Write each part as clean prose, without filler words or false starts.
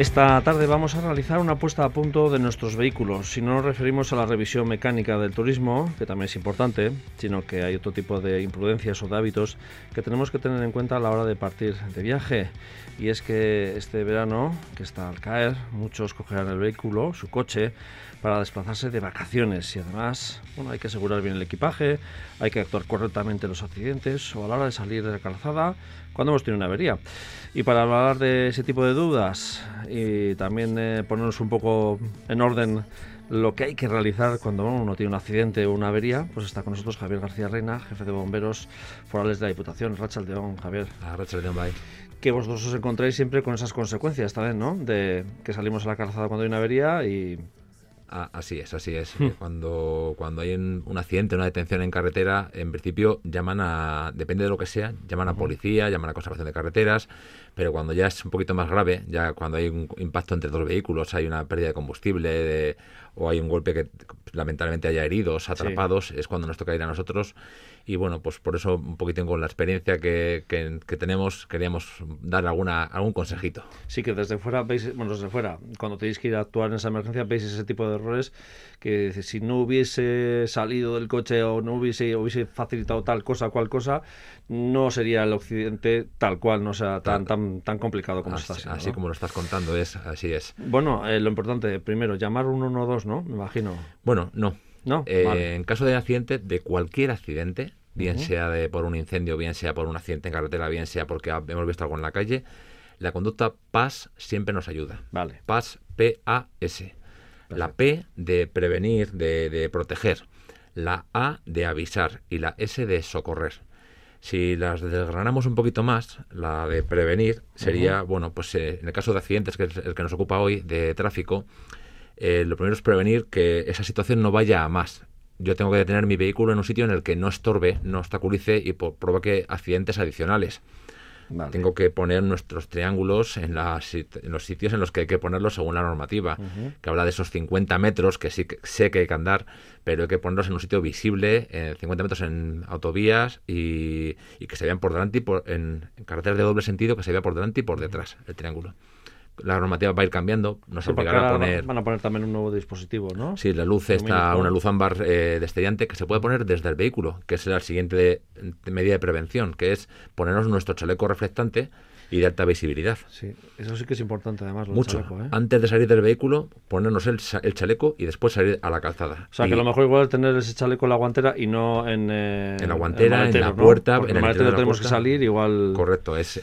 Esta tarde vamos a realizar una puesta a punto de nuestros vehículos. Si no nos referimos a la revisión mecánica del turismo, que también es importante, sino que hay otro tipo de imprudencias o de hábitos que tenemos que tener en cuenta a la hora de partir de viaje. Y es que este verano, que está al caer, muchos cogerán el vehículo, su coche, para desplazarse de vacaciones. Y además, hay que asegurar bien el equipaje, hay que actuar correctamente en los accidentes o a la hora de salir de la calzada cuando hemos tenido una avería. Y para hablar de ese tipo de dudas y también ponernos un poco en orden lo que hay que realizar cuando uno tiene un accidente o una avería, pues está con nosotros Javier García Reina, jefe de bomberos forales de la Diputación. Rachaldeón, Javier. Rachaldeón, bye. Que vosotros os encontráis siempre con esas consecuencias también, ¿no? De que salimos a la calzada cuando hay una avería y... Así es. Cuando hay un accidente, una detención en carretera, en principio depende de lo que sea, llaman a policía, llaman a conservación de carreteras, pero cuando ya es un poquito más grave, ya cuando hay un impacto entre dos vehículos, hay una pérdida de combustible o hay un golpe que lamentablemente haya heridos, atrapados, es cuando nos toca ir a nosotros. Y bueno, pues por eso un poquitín con la experiencia que tenemos, queríamos dar algún consejito. Sí, que desde fuera cuando tenéis que ir a actuar en esa emergencia, veis ese tipo de errores que si no hubiese salido del coche o no hubiese facilitado tal cosa, cual cosa, no sería el accidente tal cual, no sea tan complicado como está siendo. Así, ¿no? Como lo estás contando, así es. Bueno, lo importante, primero, llamar 112, ¿no? Me imagino. Bueno, no. ¿No? Vale. En caso de accidente, de cualquier accidente, bien sea por un incendio, bien sea por un accidente en carretera, bien sea porque hemos visto algo en la calle, la conducta PAS siempre nos ayuda. Vale. PAS, P-A-S. Perfecto. La P de prevenir, de proteger. La A de avisar y la S de socorrer. Si las desgranamos un poquito más, la de prevenir sería, en el caso de accidentes, que es el que nos ocupa hoy, de tráfico, lo primero es prevenir que esa situación no vaya a más. Yo tengo que detener mi vehículo en un sitio en el que no estorbe, no obstaculice y provoque accidentes adicionales. Vale. Tengo que poner nuestros triángulos en los sitios en los que hay que ponerlos según la normativa, que habla de esos 50 metros, que sí que sé que hay que andar, pero hay que ponerlos en un sitio visible, 50 metros en autovías y que se vean por delante y en carreteras de doble sentido, que se vea por delante y por detrás el triángulo. La normativa va a ir cambiando, nos obligará a poner... Van a poner también un nuevo dispositivo, ¿no? Sí, la luz está una luz ámbar destellante que se puede poner desde el vehículo, que es la siguiente medida de prevención, que es ponernos nuestro chaleco reflectante y de alta visibilidad. Sí, eso sí que es importante además, mucho. Chaleco, ¿eh? Antes de salir del vehículo, ponernos el chaleco y después salir a la calzada. O sea, que a lo mejor igual tener ese chaleco en la guantera y no en la guantera, en la puerta, ¿no? En el maletero tenemos que salir igual... Correcto, es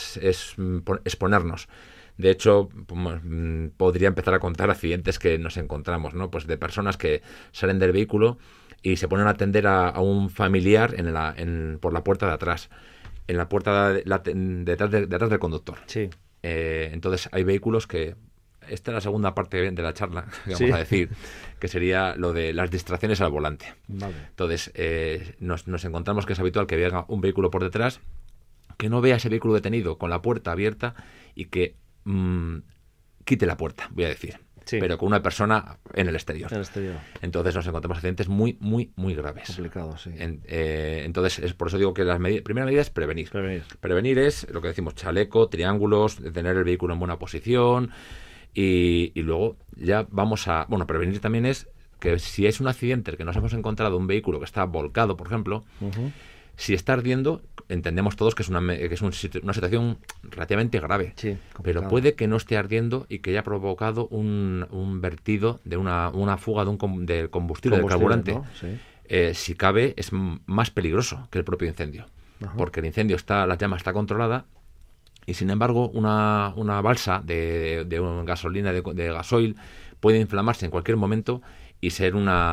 ponernos. De hecho, podría empezar a contar accidentes que nos encontramos, ¿no? Pues de personas que salen del vehículo y se ponen a atender a un familiar por la puerta de atrás, en la puerta detrás del conductor. Sí. Entonces hay vehículos que... Esta es la segunda parte de la charla que vamos a decir, que sería lo de las distracciones al volante. Vale. Entonces, nos encontramos que es habitual que venga un vehículo por detrás, que no vea ese vehículo detenido con la puerta abierta y que quite la puerta, voy a decir, pero con una persona en el exterior. Entonces nos encontramos accidentes muy, muy, muy graves. Complicado, sí. Entonces es por eso digo que la primera medida es prevenir. Prevenir es lo que decimos, chaleco, triángulos, tener el vehículo en buena posición y luego ya vamos a... Bueno, prevenir también es que si es un accidente el que nos hemos encontrado un vehículo que está volcado, por ejemplo, si está ardiendo, entendemos todos que es una situación relativamente grave, pero puede que no esté ardiendo y que haya provocado un vertido de una fuga de combustible, del carburante. ¿No? Sí. Si cabe, es más peligroso que el propio incendio, porque el incendio la llama está controlada y sin embargo una balsa de gasolina, de gasoil, puede inflamarse en cualquier momento y ser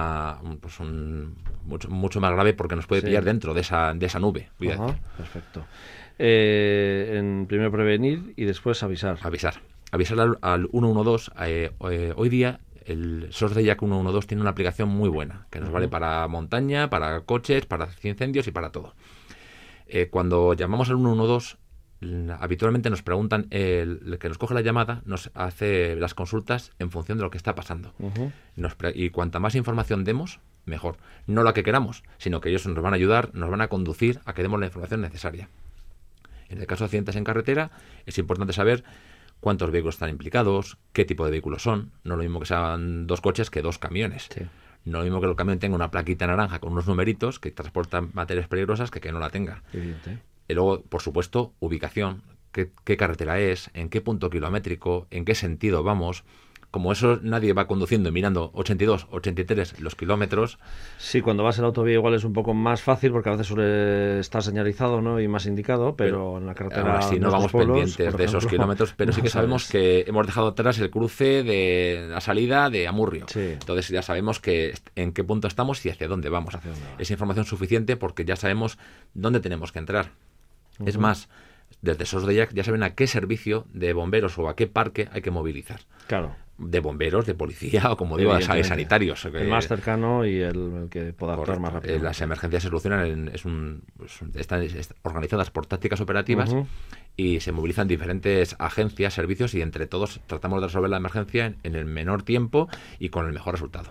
mucho más grave porque nos puede pillar dentro de esa nube. Perfecto. Primero prevenir y después avisar. Avisar al 112. Hoy día el SOS de Jack 112 tiene una aplicación muy buena que nos vale para montaña, para coches, para incendios y para todo. Cuando llamamos al 112, habitualmente nos preguntan, el que nos coge la llamada nos hace las consultas en función de lo que está pasando. Y cuanta más información demos, mejor. No la que queramos, sino que ellos nos van a ayudar, nos van a conducir a que demos la información necesaria. En el caso de accidentes en carretera, es importante saber cuántos vehículos están implicados, qué tipo de vehículos son. No es lo mismo que sean 2 coches que 2 camiones. Sí. No es lo mismo que el camión tenga una plaquita naranja con unos numeritos que transportan materias peligrosas que no la tenga. Evidente. Y luego, por supuesto, ubicación. ¿Qué carretera es? ¿En qué punto kilométrico? ¿En qué sentido vamos? Como eso nadie va conduciendo y mirando 82, 83 los kilómetros. Sí, cuando vas en la autovía igual es un poco más fácil porque a veces suele estar señalizado, ¿no? Y más indicado, pero en la carretera... Ahora sí, no vamos pueblos, pendientes de esos kilómetros, pero sí que sabemos que hemos dejado atrás el cruce de la salida de Amurrio. Sí. Entonces ya sabemos en qué punto estamos y hacia dónde vamos. Es información suficiente porque ya sabemos dónde tenemos que entrar. Es más, desde SOS ya saben a qué servicio de bomberos o a qué parque hay que movilizar. Claro. De bomberos, de policía o, como digo, de sanitarios. El más cercano y el que pueda actuar más rápido. Las emergencias se solucionan, están organizadas por tácticas operativas y se movilizan diferentes agencias, servicios y entre todos tratamos de resolver la emergencia en el menor tiempo y con el mejor resultado.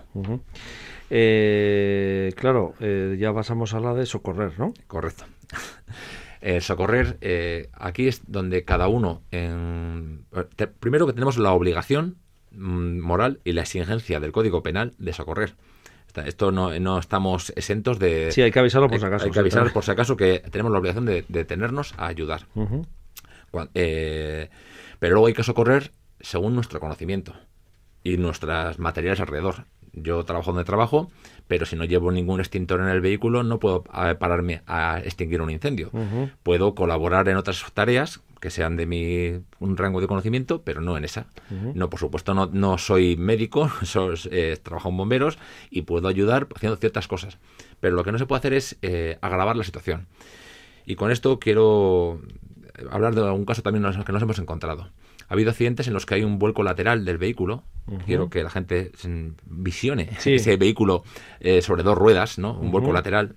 Claro, ya pasamos a la de socorrer, ¿no? Correcto. Socorrer, aquí es donde cada uno... primero que tenemos la obligación moral y la exigencia del Código Penal de socorrer. Esto no estamos exentos de... Sí, hay que avisarlo por si acaso. Hay que avisar por si acaso que tenemos la obligación de detenernos a ayudar. Pero luego hay que socorrer según nuestro conocimiento y nuestros materiales alrededor. Yo trabajo donde trabajo, pero si no llevo ningún extintor en el vehículo no puedo pararme a extinguir un incendio. Puedo colaborar en otras tareas que sean de un rango de conocimiento, pero no en esa. No, por supuesto, no soy médico, trabajo en bomberos y puedo ayudar haciendo ciertas cosas. Pero lo que no se puede hacer es agravar la situación. Y con esto quiero hablar de algún caso también que nos hemos encontrado. Ha habido accidentes en los que hay un vuelco lateral del vehículo. Quiero que la gente visione ese vehículo sobre 2 ruedas, ¿no? Un vuelco lateral.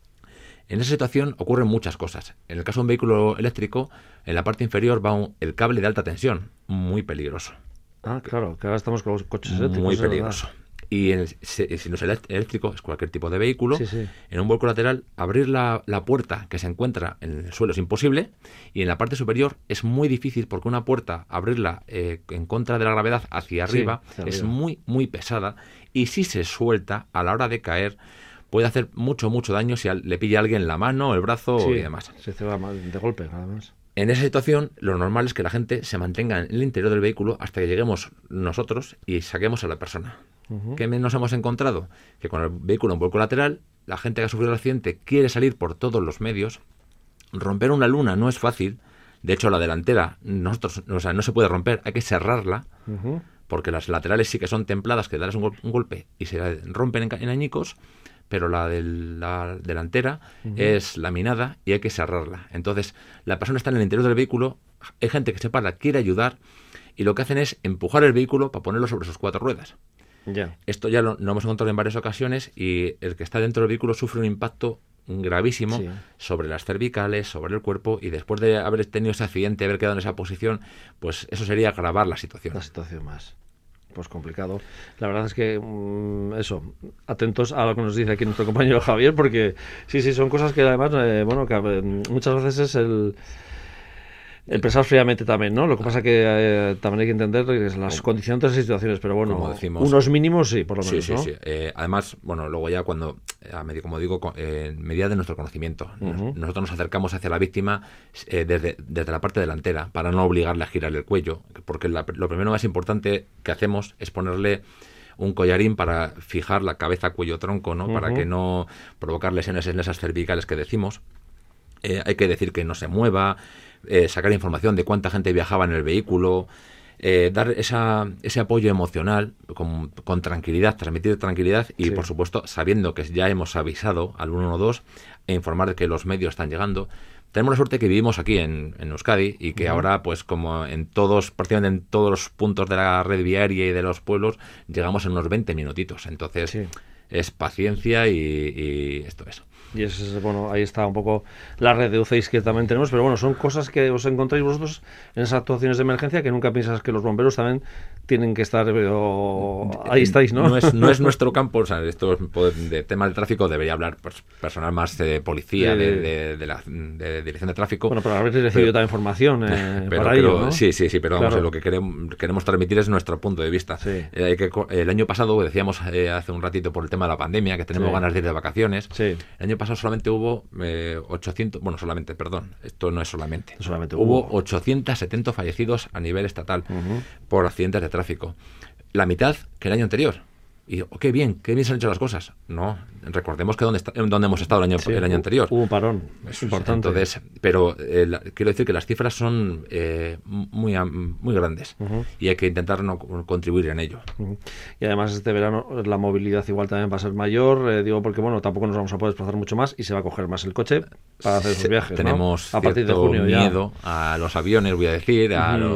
En esa situación ocurren muchas cosas. En el caso de un vehículo eléctrico, en la parte inferior va el cable de alta tensión, muy peligroso. Ah, claro, que ahora estamos con los coches eléctricos. Muy peligroso. Y si no es eléctrico, es cualquier tipo de vehículo, en un vuelco lateral, abrir la puerta que se encuentra en el suelo es imposible, y en la parte superior es muy difícil porque una puerta, abrirla en contra de la gravedad hacia arriba, es muy, muy pesada, y si se suelta a la hora de caer, puede hacer mucho, mucho daño si le pilla a alguien la mano, el brazo y demás. Se cierra de golpe, nada más. En esa situación, lo normal es que la gente se mantenga en el interior del vehículo hasta que lleguemos nosotros y saquemos a la persona. ¿Qué nos hemos encontrado? Que con el vehículo en vuelco lateral, la gente que ha sufrido el accidente quiere salir por todos los medios. Romper una luna no es fácil. De hecho, la delantera no se puede romper, hay que cerrarla, porque las laterales sí que son templadas, que darles un golpe y se rompen en añicos, pero la delantera es laminada y hay que cerrarla. Entonces, la persona está en el interior del vehículo, hay gente que se para, quiere ayudar, y lo que hacen es empujar el vehículo para ponerlo sobre sus 4 ruedas. Esto ya lo hemos encontrado en varias ocasiones y el que está dentro del vehículo sufre un impacto gravísimo sobre las cervicales, sobre el cuerpo, y después de haber tenido ese accidente, haber quedado en esa posición, pues eso sería agravar la situación. La situación más. Pues complicado. La verdad es que atentos a lo que nos dice aquí nuestro compañero Javier, porque sí, son cosas que además, muchas veces es el pensar fríamente también, ¿no? Lo que pasa que también hay que entender las condiciones de esas situaciones, pero bueno, como decimos, unos mínimos sí, por lo menos, ¿no? Además, luego ya cuando, como digo, en medida de nuestro conocimiento, nosotros nos acercamos hacia la víctima desde la parte delantera para no obligarle a girar el cuello, porque lo primero más importante que hacemos es ponerle un collarín para fijar la cabeza, cuello, tronco, ¿no? Para que no provocar lesiones en esas cervicales que decimos. Hay que decir que no se mueva, sacar información de cuánta gente viajaba en el vehículo, dar ese apoyo emocional con tranquilidad, transmitir tranquilidad y, por supuesto, sabiendo que ya hemos avisado al 112 e informar de que los medios están llegando. Tenemos la suerte que vivimos aquí en Euskadi y que ahora, pues como prácticamente en todos los puntos de la red viaria y de los pueblos, llegamos en unos 20 minutitos. Entonces, es paciencia y esto es. Y bueno, ahí está un poco la red de UCIs que también tenemos, pero bueno, son cosas que os encontráis vosotros en esas actuaciones de emergencia que nunca piensas que los bomberos también tienen que estar, pero ahí estáis, ¿no? No es nuestro campo, o sea, esto de temas de tráfico debería hablar pues, personal más de policía, de dirección de tráfico. Bueno, pero habréis recibido también información para ello, ¿no? Sí, pero vamos, lo que queremos transmitir es nuestro punto de vista. Sí. El año pasado, decíamos hace un ratito por el tema de la pandemia, que tenemos ganas de ir de vacaciones. Sí. El año pasado solamente hubo 800, perdón, esto no es solamente. Hubo 870 fallecidos a nivel estatal por accidentes de tráfico. La mitad que el año anterior. Y qué bien se han hecho las cosas. No, recordemos que donde hemos estado el año anterior. Hubo un parón, es importante. Entonces, pero quiero decir que las cifras son muy grandes y hay que intentar no contribuir en ello. Y además este verano la movilidad igual también va a ser mayor, digo porque bueno, tampoco nos vamos a poder desplazar mucho más y se va a coger más el coche para hacer esos viajes. Tenemos a partir de junio miedo a los aviones, voy a decir,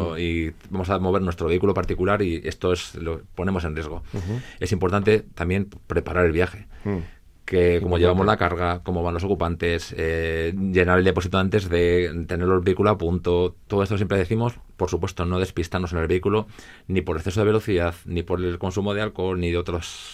y vamos a mover nuestro vehículo particular y esto lo ponemos en riesgo. Es importante también preparar el viaje. Que cómo llevamos la carga, cómo van los ocupantes, llenar el depósito antes de tener el vehículo a punto. Todo esto siempre decimos, por supuesto, no despistarnos en el vehículo, ni por exceso de velocidad, ni por el consumo de alcohol, ni de otros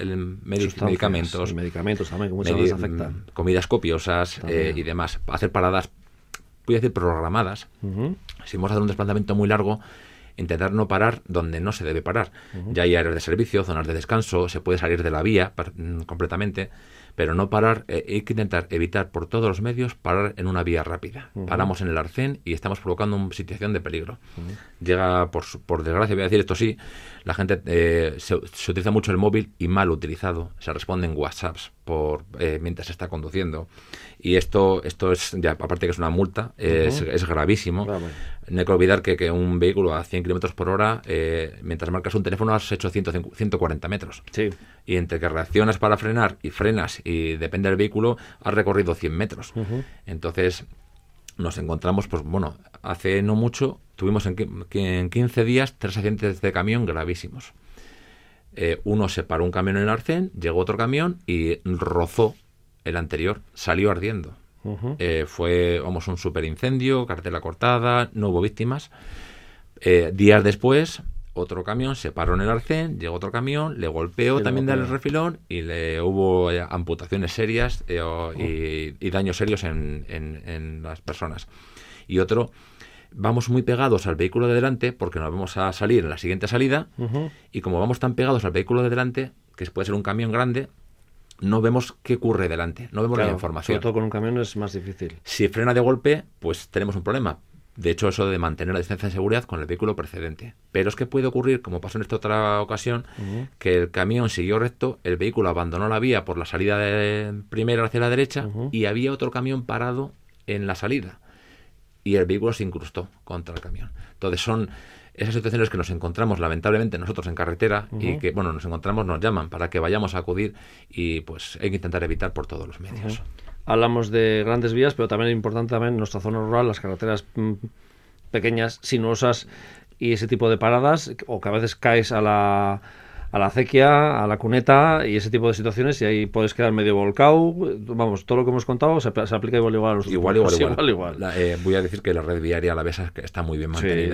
medicamentos. Medicamentos también, que muchas veces afectan. Comidas copiosas y demás. Hacer paradas, voy a decir, programadas. Si vamos a hacer un desplazamiento muy largo, intentar no parar donde no se debe parar. Ya hay áreas de servicio, zonas de descanso, se puede salir de la vía completamente, pero no parar, hay que intentar evitar por todos los medios parar en una vía rápida. Paramos en el arcén y estamos provocando una situación de peligro. Llega, por desgracia, voy a decir esto sí, la gente se utiliza mucho el móvil y mal utilizado. Se responden WhatsApps mientras se está conduciendo. Y esto es, ya aparte que es una multa, es gravísimo. Claro. No hay que olvidar que un vehículo a 100 km por hora, mientras marcas un teléfono, has hecho 140 metros. Sí. Y entre que reaccionas para frenar y frenas, y depende del vehículo, has recorrido 100 metros. Entonces, nos encontramos, pues bueno, hace no mucho, tuvimos en 15 días 3 accidentes de camión gravísimos. Uno se paró un camión en el arcén, llegó otro camión y rozó el anterior, salió ardiendo. Fue, un super incendio, carretera cortada, no hubo víctimas. Días después, otro camión se paró en el arcén, llegó otro camión, le golpeó también del refilón y hubo amputaciones serias y daños serios en las personas. Y otro, vamos muy pegados al vehículo de delante porque nos vamos a salir en la siguiente salida y como vamos tan pegados al vehículo de delante, que puede ser un camión grande, no vemos qué ocurre delante, no vemos la información. Sobre todo con un camión es más difícil. Si frena de golpe, pues tenemos un problema. De hecho, eso de mantener la distancia de seguridad con el vehículo precedente. Pero es que puede ocurrir, como pasó en esta otra ocasión, que el camión siguió recto, el vehículo abandonó la vía por la salida primera hacia la derecha y había otro camión parado en la salida. Y el vehículo se incrustó contra el camión. Entonces son esas situaciones que nos encontramos lamentablemente nosotros en carretera y que, nos encontramos, nos llaman para que vayamos a acudir y pues hay que intentar evitar por todos los medios. Hablamos de grandes vías, pero también es importante en nuestra zona rural, las carreteras pequeñas, sinuosas y ese tipo de paradas, o que a veces caes a la acequia, a la cuneta y ese tipo de situaciones y ahí puedes quedar medio volcado. Vamos, todo lo que hemos contado se aplica igual a los igual. Voy a decir que la red viaria alavesa está muy bien mantenida.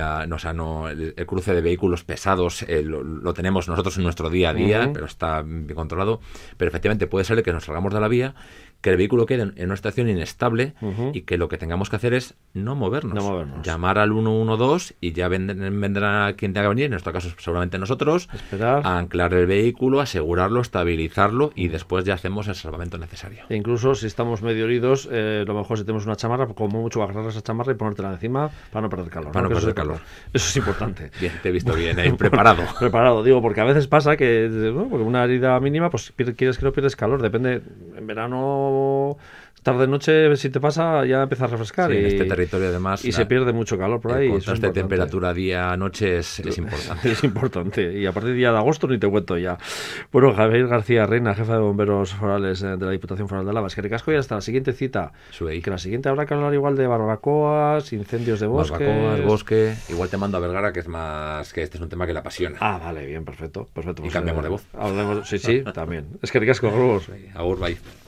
Sí. El cruce de vehículos pesados lo tenemos nosotros en nuestro día a día, pero está bien controlado. Pero efectivamente puede ser que nos salgamos de la vía, que el vehículo quede en una situación inestable y que lo que tengamos que hacer es no movernos. Llamar al 112 y ya vendrá quien tenga que venir, en nuestro caso seguramente nosotros, a anclar el vehículo, asegurarlo, estabilizarlo y después ya hacemos el salvamento necesario. E incluso si estamos medio heridos, lo mejor si tenemos una chamarra, como mucho agarrar esa chamarra y ponértela encima para no perder calor. Para no perder calor. Eso es importante. Bien, te he visto bien, preparado. Preparado, digo, porque a veces pasa que porque una herida mínima, pues quieres que no pierdes calor, depende, en verano tarde-noche, si te pasa, ya empieza a refrescar. Sí, en este territorio además. Y se pierde mucho calor por ahí. El contraste de temperatura día-noche es importante. Es importante. Y a partir del día de agosto ni te cuento ya. Bueno, Javier García Reina, jefa de bomberos forales de la Diputación Foral de Álava. Es que ricasco y hasta la siguiente cita. Que la siguiente habrá que hablar igual de barbacoas, incendios de bosque. Barbacoas, bosque. Igual te mando a Vergara, que es más que este es un tema que le apasiona. Ah, vale, bien, perfecto. Y cambiamos de voz. Hablemos, sí, también. Es que ricasco, Agur, bye.